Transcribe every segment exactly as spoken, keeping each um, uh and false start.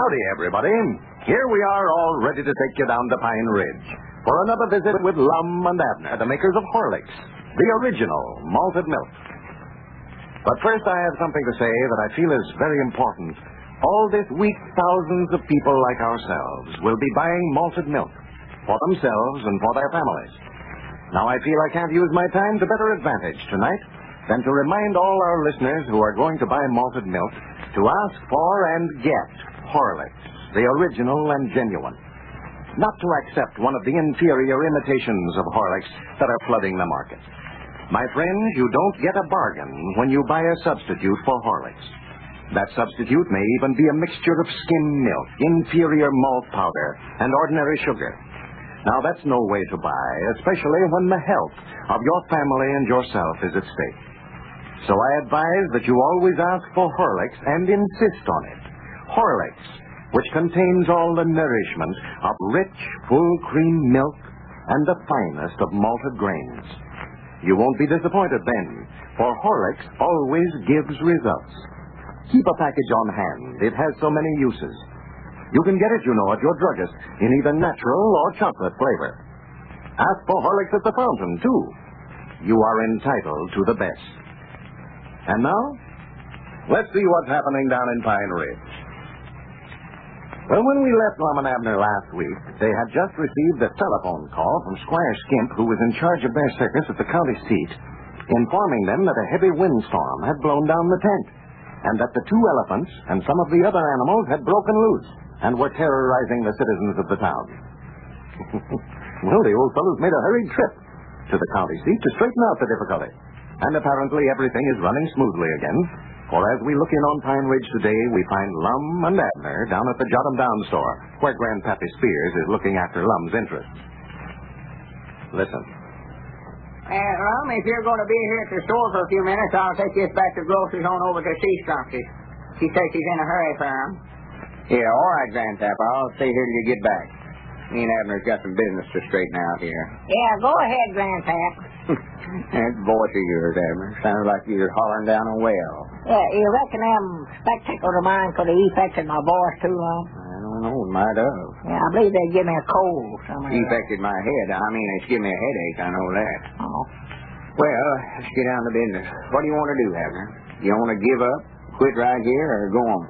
Howdy, everybody. Here we are, all ready to take you down to Pine Ridge for another visit with Lum and Abner, the makers of Horlicks, the original malted milk. But first, I have something to say that I feel is very important. All this week, thousands of people like ourselves will be buying malted milk for themselves and for their families. Now, I feel I can't use my time to better advantage tonight than to remind all our listeners who are going to buy malted milk to ask for and get Horlicks, the original and genuine. Not to accept one of the inferior imitations of Horlicks that are flooding the market. My friends, you don't get a bargain when you buy a substitute for Horlicks. That substitute may even be a mixture of skim milk, inferior malt powder, and ordinary sugar. Now, that's no way to buy, especially when the health of your family and yourself is at stake. So I advise that you always ask for Horlicks and insist on it. Horlicks, which contains all the nourishment of rich, full cream milk and the finest of malted grains. You won't be disappointed then, for Horlicks always gives results. Keep a package on hand. It has so many uses. You can get it, you know, at your druggist in either natural or chocolate flavor. Ask for Horlicks at the fountain, too. You are entitled to the best. And now, let's see what's happening down in Pine Ridge. Well, when we left Lum and Abner last week, they had just received a telephone call from Squire Skimp, who was in charge of their circus at the county seat, informing them that a heavy windstorm had blown down the tent, and that the two elephants and some of the other animals had broken loose and were terrorizing the citizens of the town. Well, the old fellow's made a hurried trip to the county seat to straighten out the difficulty. And apparently everything is running smoothly again. For as we look in on Pine Ridge today, we find Lum and Abner down at the Jot 'em Down store, where Grandpappy Spears is looking after Lum's interests. Listen. Uh, Lum, if you're going to be here at the store for a few minutes, I'll take this back to groceries on over to Sea Stumpy. She says she's in a hurry for him. Yeah, all right, Grandpapa. I'll stay here till you get back. Me and Abner's got some business to straighten out here. Yeah, go ahead, Grandpap. That voice of yours, Abner, sounds like you're hollering down a well. Yeah, you reckon them spectacles of mine could have affected my voice too long? I don't know, it might have. Yeah, I believe they'd give me a cold somewhere. Affected my head. I mean, it's given me a headache, I know that. Oh. Well, let's get down to business. What do you want to do, Abner? You want to give up, quit right here, or go on?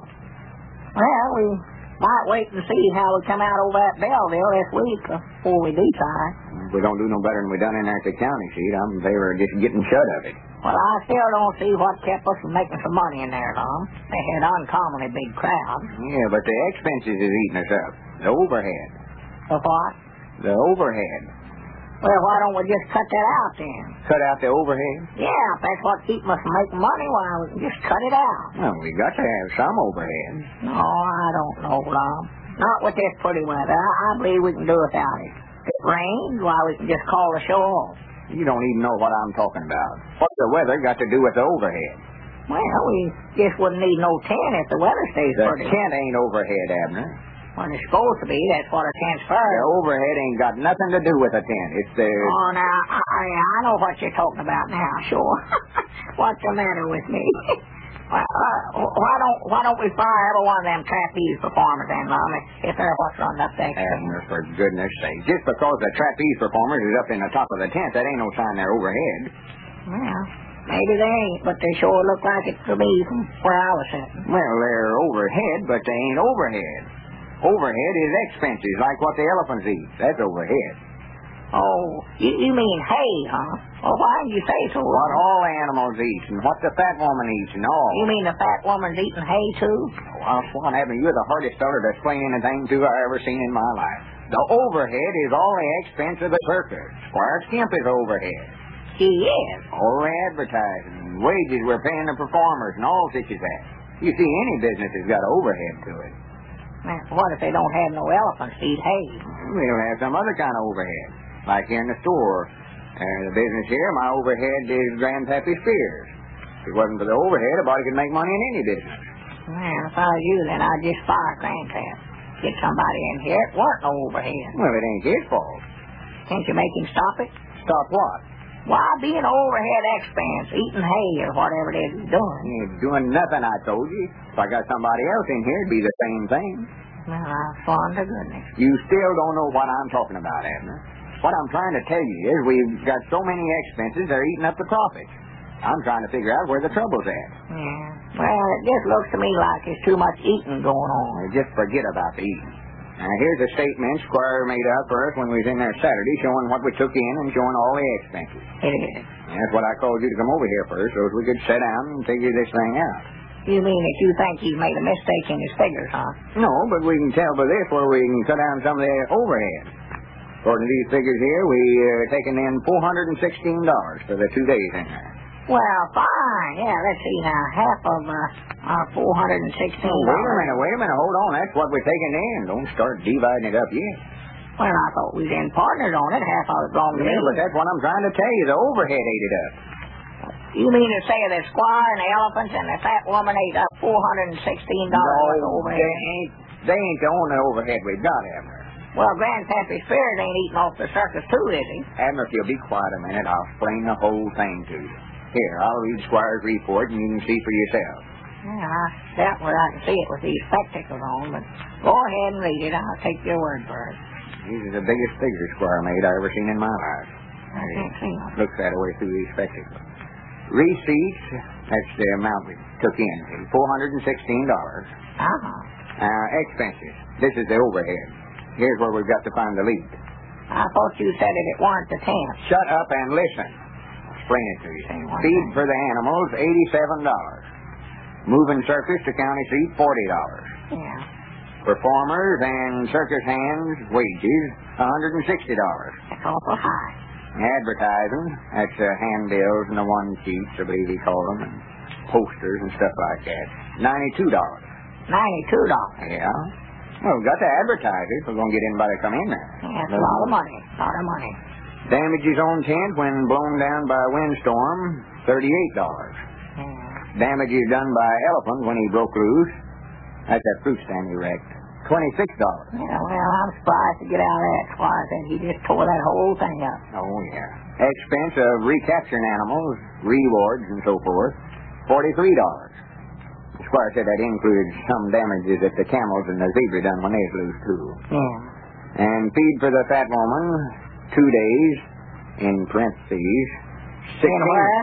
Well, we might wait and see how we come out over at Belleville this week before we decide. If we don't do no better than we done in there at the county seat, I'm in favor of just getting shut of it. Well, I still don't see what kept us from making some money in there, Tom. They had uncommonly big crowds. Yeah, but the expenses is eating us up. The overhead. The what? The overhead. Well, why don't we just cut that out then? Cut out the overhead? Yeah, if that's what keeps us from making money, why, we can just cut it out. Well, we got to have some overhead. No, I don't know, Tom. Not with this pretty weather. I, I believe we can do without it. If it rains, why, we can just call the show off. You don't even know what I'm talking about. What's the weather got to do with the overhead? Well, we just wouldn't need no tent if the weather stays The pretty. tent ain't overhead, Abner. When it's supposed to be, that's what a tent's for. The overhead ain't got nothing to do with a tent. It's the... Oh, now, I, I know what you're talking about now, sure. What's the matter with me? Well, uh, why don't why don't we fire every one of them trapeze performers then, Mom, if they're what's running up there? Abner, for goodness sake. Just because the trapeze performers is up in the top of the tent, that ain't no sign they're overhead. Well, maybe they ain't, but they sure look like it to me from where I was sitting. Well, they're overhead, but they ain't overhead. Overhead is expenses, like what the elephants eat. That's overhead. Oh, you, you mean hay, huh? Well, why did you say so? What all animals eat, and what the fat woman eats, and all. You mean the fat woman's eating hay, too? Well, Swan Abner, you're the hardest feller to explain anything to I ever seen in my life. The overhead is all the expense of the circus. Squire Skimp is overhead. He is. All the advertising, wages we're paying the performers, and all such as that. You see, any business has got overhead to it. Well, what if they don't have no elephants to eat hay? We'll have some other kind of overhead. Like here in the store. Uh, the business here, my overhead is Grandpappy Spears. If it wasn't for the overhead, a body could make money in any business. Well, if I was you, then I'd just fire Grandpap. Get somebody in here. It weren't no overhead. Well, it ain't his fault. Can't you make him stop it? Stop what? Why, being overhead expense, eating hay or whatever it is he's doing. He ain't doing nothing, I told you. If I got somebody else in here, it'd be the same thing. Well, I'm fond of goodness. You still don't know what I'm talking about, Abner. What I'm trying to tell you is we've got so many expenses, they're eating up the profits. I'm trying to figure out where the trouble's at. Yeah. Well, it just looks to me like there's too much eating going on. Well, just forget about the eating. Now, here's a statement Squire made out for us when we was in there Saturday, showing what we took in and showing all the expenses. It is. That's what I called you to come over here first, so we could sit down and figure this thing out. You mean that you think he's made a mistake in his figures, huh? No, but we can tell by this where we can cut down some of the overhead. According to these figures here, we uh, taken in four hundred sixteen dollars for the two days in there. Well, fine. Yeah, let's see now. Half of uh, uh, four hundred sixteen dollars. Oh, wait a minute, wait a minute. Hold on. That's what we're taking in. Don't start dividing it up yet. Well, I thought we was in partners on it. Half of it belonged to me. Yeah, but that's what I'm trying to tell you. The overhead ate it up. You mean to say that Squire and the elephants and the fat woman ate up four hundred sixteen dollars worth of overhead? They ain't, they ain't the only overhead we've got, Abner. Well, Grandpappy Spears ain't eating off the circus too, is he? Abner, if you'll be quiet a minute, I'll explain the whole thing to you. Here, I'll read Squire's report and you can see for yourself. Yeah, I doubt whether I can see it with these spectacles on, but go ahead and read it. I'll take your word for it. These are the biggest figures Squire made I ever seen in my life. I can't see them. Looks that way through these spectacles. Receipts, that's the amount we took in, four hundred sixteen dollars. Uh-huh. Uh, expenses, this is the overhead. Here's where we've got to find the leak. I thought you said that it weren't the tenth. Shut up and listen. Explain it to you. Feed for the animals, eighty-seven dollars. Moving circus to county seat, forty dollars. Yeah. Performers and circus hands, wages, one hundred sixty dollars. That's awful high. Advertising, that's uh, handbills and the one sheets, I believe he called them, and posters and stuff like that, ninety-two dollars. ninety-two dollars? Yeah. Well, we've got to advertise it if we're going to get anybody to come in there. Yeah, that's a lot of money. A lot of money. Damages on tent when blown down by a windstorm, thirty-eight dollars. Yeah. Damages done by elephant when he broke loose, that's that fruit stand he wrecked, twenty-six dollars. Yeah, well, I'm surprised to get out of that. Squire said he just tore that whole thing up. Oh, yeah. Expense of recapturing animals, rewards, and so forth, forty-three dollars. The Squire said that included some damages that the camels and the zebra done when they was loose, too. Yeah. And feed for the fat woman, two days, in parentheses. In where?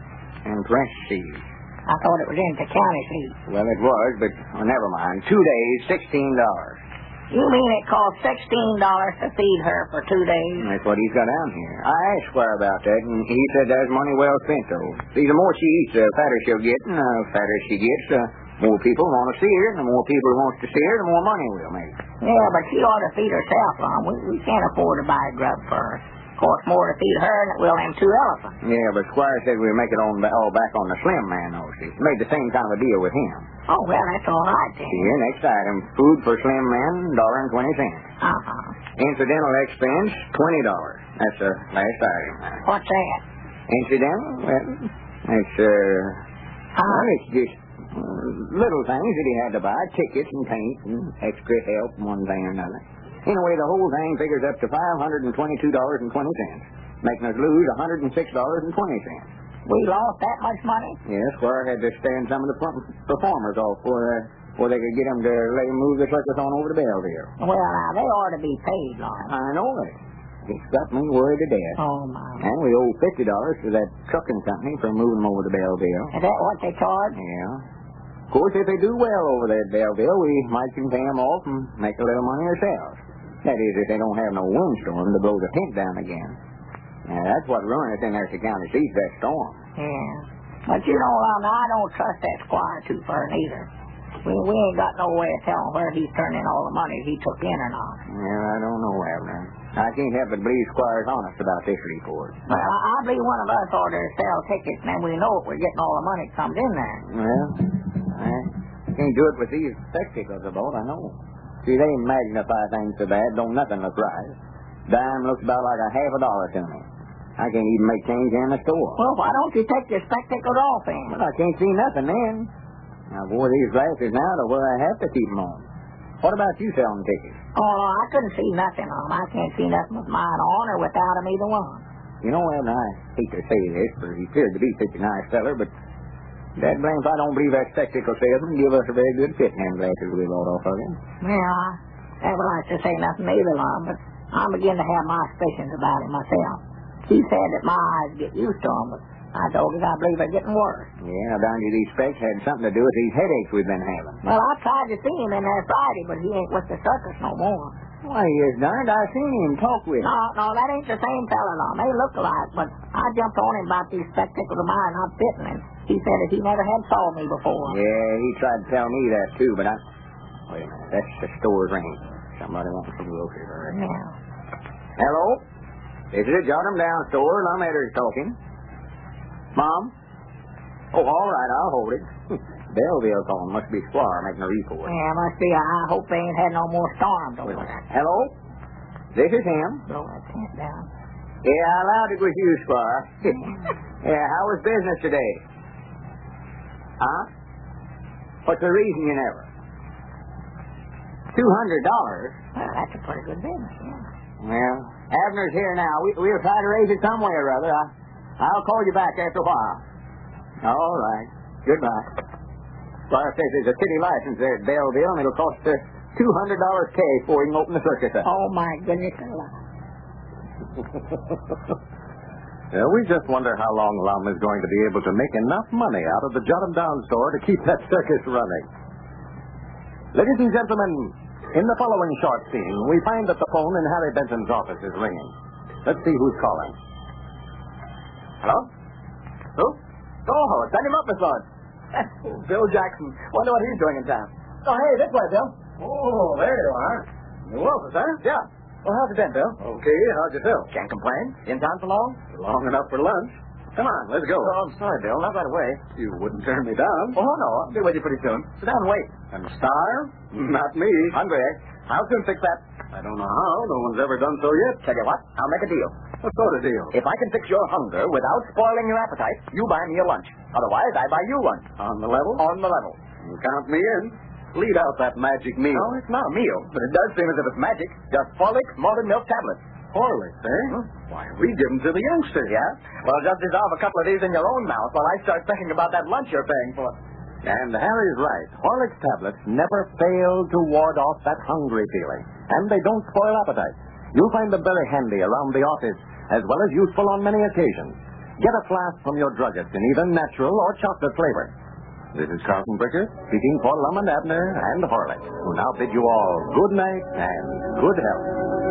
In parentheses. I thought it was in the county seat. Well, it was, but oh, never mind. Two days, sixteen dollars. You mean it cost sixteen dollars to feed her for two days? That's what he's got down here. I asked Squire about that, and he said that's money well spent, though. See, the more she eats, the fatter she'll get, and the fatter she gets, the more people want to see her, and the more people wants to see her, the more money we'll make. Yeah, but she ought to feed herself, Lon. We, we can't afford to buy grub for her. Costs more to feed her than it will them two elephants. Yeah, but Squire said we'd make it on, all back on the slim man, though. She made the same kind of a deal with him. Oh, well, that's all right, then. Here, next item. Food for slim men, dollar and twenty cents. Uh-huh. Incidental expense, twenty dollars. That's the last item. What's that? Incidental? Well, it's, uh... Huh? Well, it's just uh, little things that he had to buy. Tickets and paint and extra help and one thing or another. Anyway, the whole thing figures up to five hundred twenty-two dollars and twenty cents, making us lose one hundred six dollars and twenty cents. We lost that much money? Yes, Squire had to stand some of the performers off before, uh, before they could get them to let him move the circus on over to Belleville. Well, now, they ought to be paid, Lon. I know it. It's got me worried to death. Oh, my. And we owe fifty dollars to that trucking company for moving them over to Belleville. Is that what they charge? Yeah. Of course, if they do well over there at Belleville, we might can pay them off and make a little money ourselves. That is, if they don't have no windstorm to blow the tent down again. Now, that's what ruined us in there at the county seat, that storm. Yeah. But you know, Lon, I don't trust that Squire too far neither. We, we ain't got no way of telling where he's turning all the money he took in or not. Yeah, I don't know, Abner. I can't help but believe Squire's honest about this report. Well, I, I believe one of us ought to sell tickets, and then we know if we're getting all the money that comes in there. Well, I can't do it with these spectacles about, I know. See, they magnify things so bad, don't nothing look right. Dime looks about like a half a dollar to me. I can't even make change in the store. Well, why don't you take your spectacles off, then? Well, I can't see nothing then. I wore these glasses now to where I have to keep them on. What about you selling tickets? Oh, no, I couldn't see nothing on them. I can't see nothing with mine on or without them, either one. You know, Ed, I hate to say this, for he appeared to be such a nice feller, but That blame if I don't believe that spectacle salesman give us a very good fit hand glasses we bought off of him. Well, I never like to say nothing either, Lum, but I'm beginning to have my suspicions about it myself. He said that my eyes get used to them, but I told him I believe they're getting worse. Yeah, down to these specs had something to do with these headaches we've been having. Well, I tried to see him in there Friday, but he ain't with the circus no more. Why, he is darned. I seen him talk with him. No, no, that ain't the same fella, Lum. They look alike, but I jumped on him about these spectacles of mine not fitting, and he said that he never had saw me before. Yeah, he tried to tell me that, too, but I... Wait a minute. That's the store's ringing. Somebody wants some groceries already. Yeah. Hello? This is a Jot 'em Down store. Lum Edder's talking. Mom? Oh, all right. I'll hold it. Belleville calling. Must be Squire making a report. Yeah, must be. I hope they ain't had no more storms over there. Hello? This is him. Blow that tent down. Yeah, I allowed it was you, Squire. Yeah, how was business today? Huh? What's the reason you never? Two hundred dollars? Well, that's a pretty good business, yeah. Well, Abner's here now. We, we'll try to raise it some way or other. I, I'll call you back after a while. All right. Goodbye. Squire says there's a city license there at Belleville, and it'll cost uh, two hundred dollars cash before he can open the circus up. Oh, my goodness alive. Yeah, we just wonder how long Lum is going to be able to make enough money out of the Jot 'em Down store to keep that circus running. Ladies and gentlemen, in the following short scene, we find that the phone in Harry Benson's office is ringing. Let's see who's calling. Hello? Who? Oh, send him up, Miss Lawrence. Bill Jackson. Wonder what he's doing in town. Oh, hey, this way, Bill. Oh, there you are. New office, huh? Yeah. Well, how's it been, Bill? Okay, how'd you feel? Can't complain. In town for long? Long enough for lunch. Come on, let's go. Oh, I'm sorry, Bill. Not right away. You wouldn't turn me down. Oh, no. I'll be with you pretty soon. Sit down and wait. And starve? Not me. Hungry, eh? I'll soon fix that. I don't know how. No one's ever done so yet. Tell you what, I'll make a deal. What sort of deal? If I can fix your hunger without spoiling your appetite, you buy me a lunch. Otherwise, I buy you one. On the level? On the level. You count me in. Lead out that magic meal. No, it's not a meal, but it does seem as if it's magic. Just Horlicks malted milk tablets. Horlicks, eh? Hmm? Why, we give them to the youngsters. Yeah? Well, just dissolve a couple of these in your own mouth while I start thinking about that lunch you're paying for. And Harry's right. Horlicks tablets never fail to ward off that hungry feeling. And they don't spoil appetite. You'll find them very handy around the office, as well as useful on many occasions. Get a flask from your druggist in either natural or chocolate flavor. This is Carlton Bricker, speaking for Lum and Abner and Horlicks, who now bid you all good night and good health.